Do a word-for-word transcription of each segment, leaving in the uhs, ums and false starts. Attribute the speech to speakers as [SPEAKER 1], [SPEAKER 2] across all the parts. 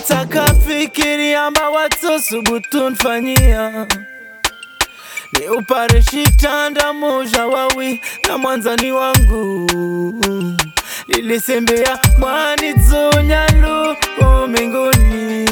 [SPEAKER 1] Takafikiri amba watu subutu nfanyia ni upare shitanda moja wawi na mwanzani wangu lilisembea mwani zonyalu uminguni.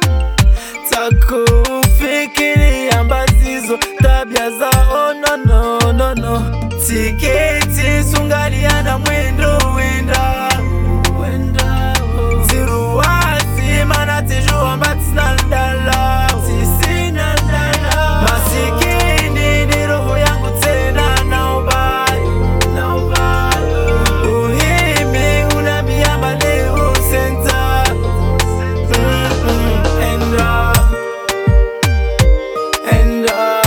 [SPEAKER 1] Takufikiri amba zizo tabia za oh no no no no. Tiketi sungaliana mwendo wenda wenda ziruwasi mana tijua mbatina ndala sisi na ndala masikini ni roho yangu tena naobai naobai uhimi unabiyama leo senta enda enda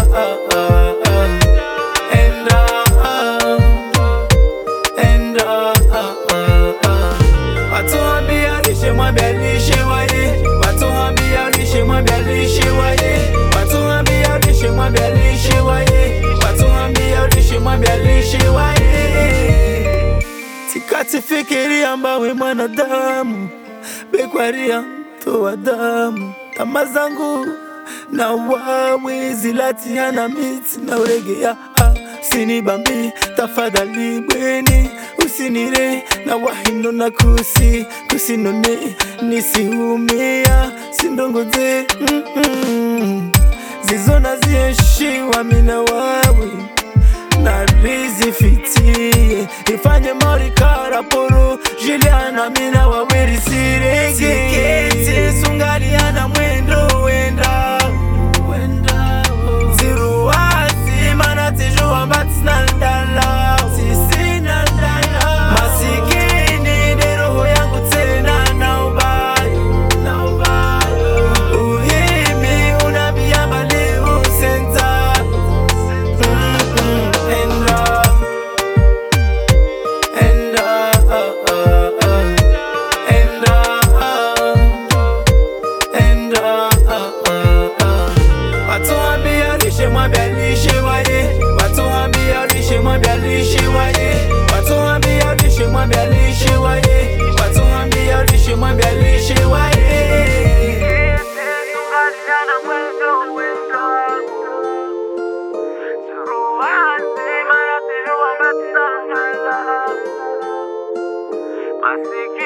[SPEAKER 1] Mwambia waye, watu ambia lishe mwambia lishe waye, watu ambia lishe mwambia lishe waye, watu ambia lishe mwambia lishe waye. Tikati fikiri amba we mwanadamu, bekwaria toa damu, tamaa zangu na wawe zilatiana miti na uregea. Usinibambi tafadhali bweni, usinire na wahino na kusi kusinone nisiumia sindongoze mm -mm. Zizona zieshiwa mina wawe na rizi fitie ifanye marikara poro Juliana mina wawe risirege Tiketi sungaliana mwendo wenda wenda ziruwasi mana tijua mbatina ndala sisi na ndala masikini ni roho yangu tena naobai naobai uhimi unabiyama leo senta enda enda enda enda watu ambia lishe mwambia lishe waye, watu ambia lishe mwambia lishe waye, watu ambia lishe mwambia lishe waye, watu ambia lishe mwambia lishe waye. Sungaliana mwendo wenda suruwasi mana tijua mbatina ngala masiki